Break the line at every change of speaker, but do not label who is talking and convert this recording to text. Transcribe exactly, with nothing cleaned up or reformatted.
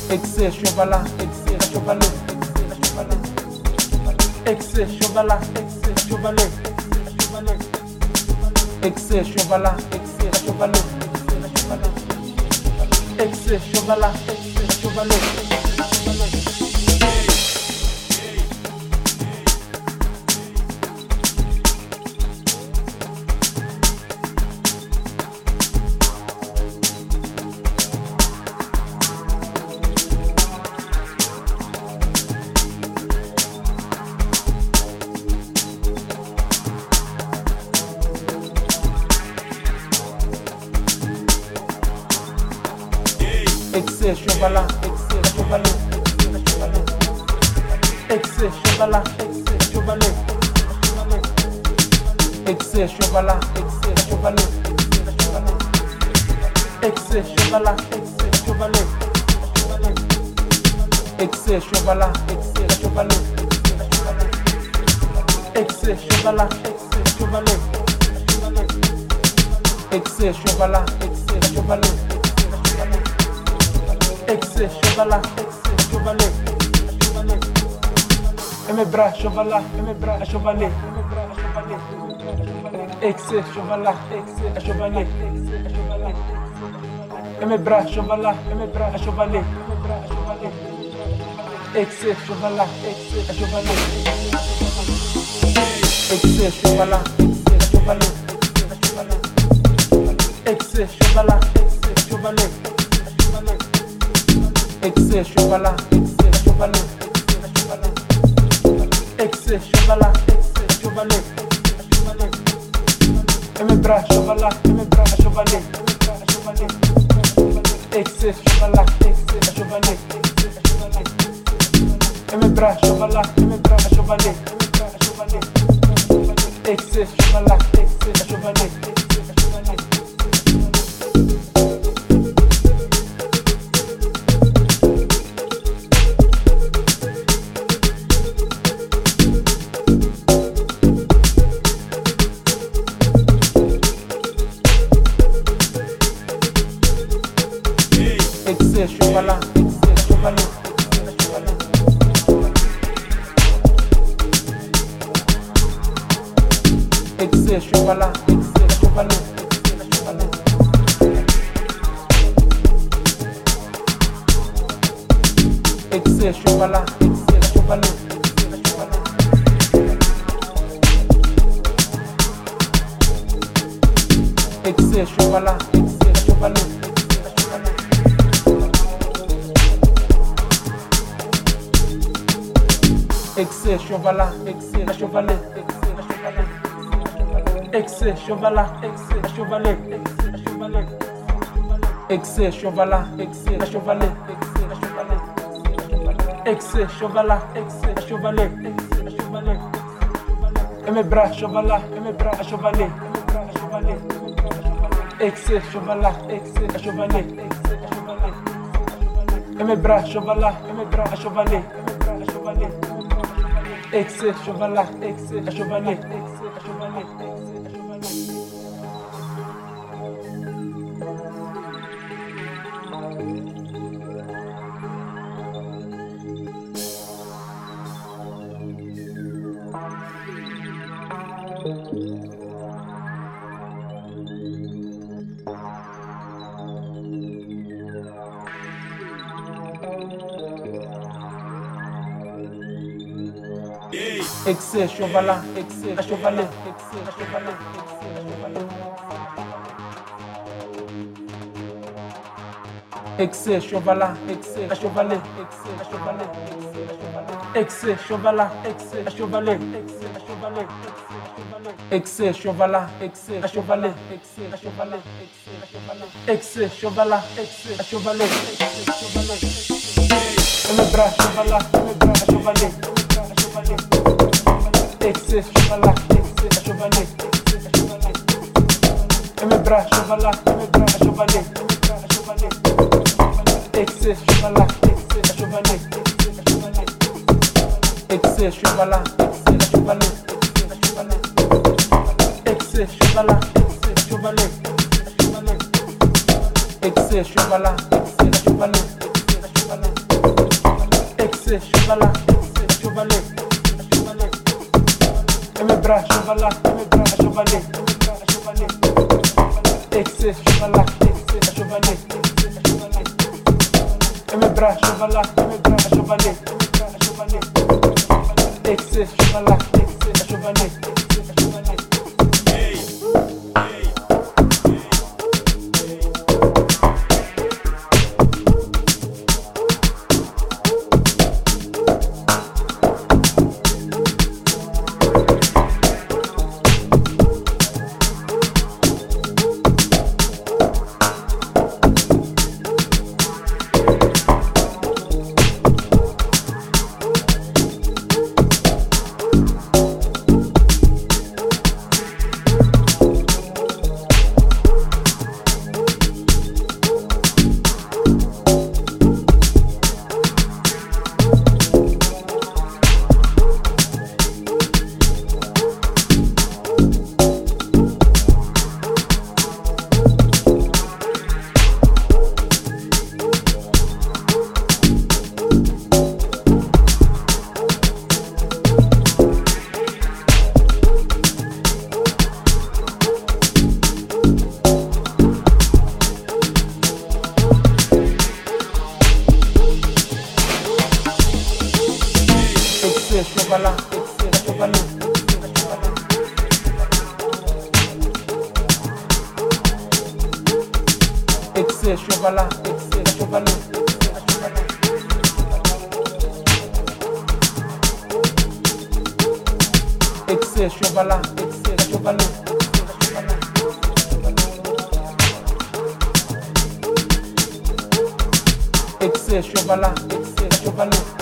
Excès chevalat, excès chevalet, excès chevalat, excès chevalet, excès chevalat, excès chevalet, excès chevalat, excès chevalet. Excès chevalat, excès chevalet, excès chevalat, excès chevalet, excès chevalat, excès chevalet, excès chevalat, excès chevalet, excès chevalat, excès chevalet, excès chevalat, excès chevalet, excès chevalat, excès chevalet. Excès chevalat, excès chevalet, et mes bras chevalat, et mes bras chevalet, excès chevalat, excès chevalet, et mes bras chevalat, et mes bras chevalet, excès chevalat, excès chevalet, excès chevalat, excès chevalet, excès chevalat, excès chevalet. Excès chevalat, excès chevalet, excès chevalat, excès chevalet, et mes bras chevalat, et mes bras chevalet, excès chevalat, excès chevalet, et mes bras chevalat, et mes bras chevalet, excès chevalat, excès chevalet. Excès chevalat, excès chevalet, excès chevalat, excès chevalet, excès chevalat, excès chevalet, excès chevalat, excès chevalet. Excès chevalat, excès chevalet, excès chevalat, excès chevalet, excès chevalat, excès chevalet, excès chevalat, excès chevalet, et mes bras chevalat, et mes bras chevalet, excès chevalat, excès chevalet, et mes bras chevalat, et mes bras chevalet. Excès chevalat, excès chevalet, excès chevalet, excès chevalet. Excès chevalat, excès chevalet, excès chevalet, excès chevalat, excès chevalet, excès chevalat, excès chevalet, excès chevalat, excès chevalet, excès chevalat, excès chevalet, et mes bras chevalat, mes bras chevalet. Excès chevalat, excès chevalet, et mes bras chevalat, mes bras chevalet, excès chevalat, excès chevalet, excès chevalat, excès chevalet, excès chevalat, excès chevalet, excès chevalat, excès chevalet, excès chevalet. excès, chevalat, excès, chevalet, chevalet. Et mes bras, chevalat, et mes bras, chevalet, et mes bras, chevalet. Excès, chevalat, excès, chevalet, excès, chevalet. Et mes bras, chevalat, et mes bras, chevalet, et mes bras, chevalet. Excès, chevalat, excès, chevalet, excès, chevalet. Chevalat, excès, chevalet, excès, chevalat, excès, chevalet, excès, chevalat, excès, chevalet, excès, chevalat, excès, chevalet.